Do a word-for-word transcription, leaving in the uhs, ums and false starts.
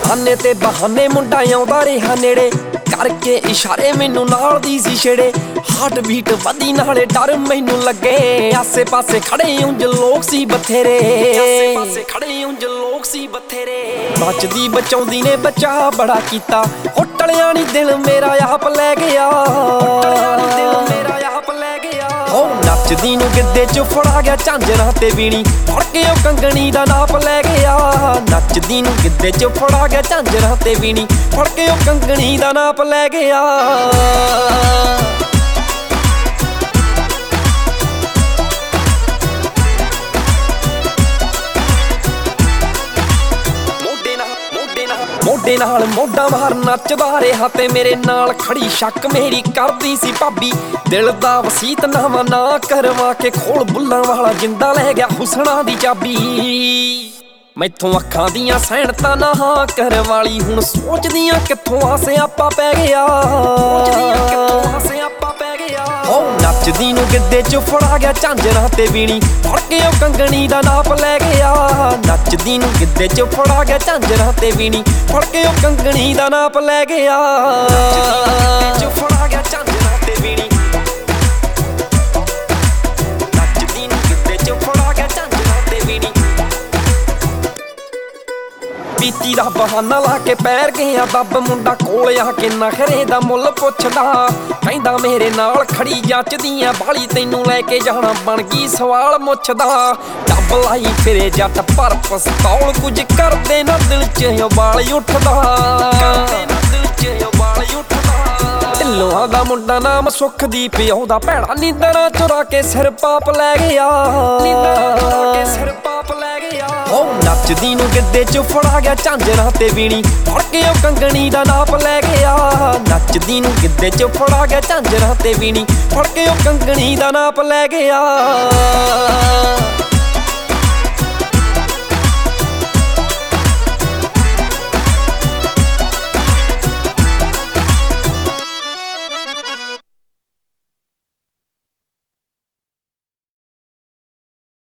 ਬਹਾਨੇ ਤੇ ਬਹਾਨੇ ਮੁੰਡਾ ਆਉਂਦਾ ਰਿਹਾ ਨੇੜੇ, ਕਰਕੇ ਇਸ਼ਾਰੇ ਮੈਨੂੰ ਨਾਲ ਦੀ ਸੀ ਛੇੜੇ। ਹਾਰਟ ਬੀਟ ਵਧੀ ਨਾਲੇ ਡਰ ਮੈਨੂੰ ਲੱਗੇ, ਆਸੇ ਪਾਸੇ ਖੜੇ ਉਂਝ ਲੋਕ ਸੀ ਬਥੇਰੇ, ਆਸੇ ਪਾਸੇ ਖੜੇ ਉਂਝ ਲੋਕ ਸੀ ਬਥੇਰੇ। ਬਚਦੀ ਬਚਾਉਂਦੀ ਨੇ ਬਚਾ ਬੜਾ ਕੀਤਾ, ਉਹ ਟਲਿਆ ਨੀ ਦਿਲ ਮੇਰਾ ਆਪ ਲੈ ਗਿਆ, ਦਿਲ ਮੇਰਾ ਆਪ ਲੈ ਗਿਆ। ਉਹ ਨੱਚਦੀ ਨੂੰ ਗਿੱਧੇ ਚ ਫੜਾ ਗਿਆ ਝਾਂਜਰਾਂ ਤੇ ਵੀਣੀ, ਫੜ ਕੇ ਉਹ ਕੰਗਣੀ ਦਾ ਨਾਪ ਲੈ ਗਿਆ। ਨੱਚਦੀ ਨੂੰ ਗਿੱਧੇ ਚ ਫੜਾ ਗਿਆ ਝਾਂਜਰਾਂ ਤੇ ਵੀਣੀ, ਫੜ ਕੇ ਉਹ ਕੰਗਣੀ ਦਾ ਨਾਪ ਲੈ ਗਿਆ। ਮੋਢੇ ਨਾਲ ਮੋਢਾ ਮਾਰ ਨੱਚਦਾ ਰਿਹਾ ਤੇ ਮੇਰੇ ਨਾਲ ਖੜੀ ਸ਼ੱਕ ਮੇਰੀ ਕਰਦੀ ਸੀ ਭਾਬੀ। ਦਿਲ ਦਾ ਵਸੀਤ ਨਾਵਾਂ ਨਾ ਕਰਵਾ ਕੇ ਖੋਲ ਬੁੱਲਾਂ ਵਾਲਾ ਜਿੰਦਾ ਲੈ ਗਿਆ ਹੁਸਨਾ ਦੀ ਚਾਬੀ। ਮੈਥੋਂ ਅੱਖਾਂ ਦੀਆਂ ਸੈਣਤਾਂ ਨਾ ਕਰਵਾਲੀ, ਹੁਣ ਸੋਚਦੀਆਂ ਕਿੱਥੋਂ ਆ ਸਿਆਪਾ ਪੈ ਗਿਆ, ਸੋਚਦੀਆਂ ਕਿੱਥੋਂ ਆ ਸਿਆਪਾ ਪੈ ਗਿਆ। ਉਹ ਨੱਚਦੀ ਨੂੰ ਗਿੱਧੇ ਚ ਫੜਾ ਗਿਆ ਝਾਂਜਰਾਂ ਤੇ ਵੀਣੀ, ਫੜ ਕੇ ਉਹ ਕੰਗਣੀ ਦਾ ਨਾਪ ਲੈ ਗਿਆ। ਨੱਚਦੀ ਨੂੰ ਗਿੱਧੇ ਚ ਫੜਾ ਗਿਆ ਝਾਂਜਰਾਂ ਤੇ ਵੀਣੀ, ਫੜ ਕੇ ਉਹ ਕੰਗਣੀ ਦਾ ਨਾਪ ਲੈ ਗਿਆ। ਗਿੱਧੇ ਚ ਫੜਾ ਗਿਆ ਝਾਂਜਰਾਂ ਤੇ ਵੀਣੀ, ਨੱਚਦੀ ਨੂੰ ਗਿੱਧੇ ਚ ਫੜਾ ਗਿਆ ਝਾਂਜਰਾਂ ਤੇ ਵੀਣੀ। ਪੀਤੀ ਦਾ ਬਹਾਨਾ ਲਾ ਕੇ ਪੈਰ ਗਿਆ ਦੱਬ, ਮੁੰਡਾ ਕੋਲ ਆ ਕੇ ਨਖਰੇ ਦਾ ਮੁੱਲ ਪੁੱਛਦਾ, ਕਹਿੰਦਾ ਮੇਰੇ ਨਾਲ ਖੜੀ ਜੱਚਦੀਆਂ ਬਾਲੀ, ਤੈਨੂੰ ਲੈ ਕੇ ਜਾਣਾ ਬਣ ਗਈ ਸਵਾਲ ਮੁੱਛਦਾ। ਡੱਬ ਲਾਈ ਫਿਰੇ ਜੱਟ ਪਰ ਪਸਤੌਲ, ਕੁਝ ਕਰਦੇ ਨਾ ਦਿਲ ਚ ਉਬਾਲ ਉੱਠਦਾ, ਕਰਦੇ ਨਾ ਦਿਲ ਚ ਉਬਾਲ ਉੱਠਦਾ। ਢਿੱਲੋਂ ਦਾ ਮੁੰਡਾ ਨਾਮ ਸੁਖਦੀਪ, ਉਹਦਾ ਭੈੜਾ ਨੀਂਦਰਾਂ ਚੁਰਾ ਕੇ ਸਿਰ ਪਾਪ ਲੈ ਗਿਆ, ਨੀਂਦਰਾਂ ਚੁਰਾ ਕੇ ਸਿਰ ਪਾਪ ਲੈ ਗਿਆ। ਉਹ ਨੱਚਦੀ ਨੂੰ ਗਿੱਧੇ ਚ ਫੜਾ ਗਿਆ ਝਾਂਜਰਾਂ ਤੇ ਵੀਣੀ, ਫੜ ਕੇ ਉਹ ਕੰਗਣੀ ਦਾ ਨਾਪ ਲੈ ਗਿਆ। ਨੱਚਦੀ ਨੂੰ ਗਿੱਧੇ ਚ ਫੜਾ ਗਿਆ ਝਾਂਜਰਾਂ ਤੇ ਵੀਣੀ, ਫੜ ਕੇ ਉਹ ਕੰਗਣੀ ਦਾ ਨਾਪ ਲੈ ਗਿਆ।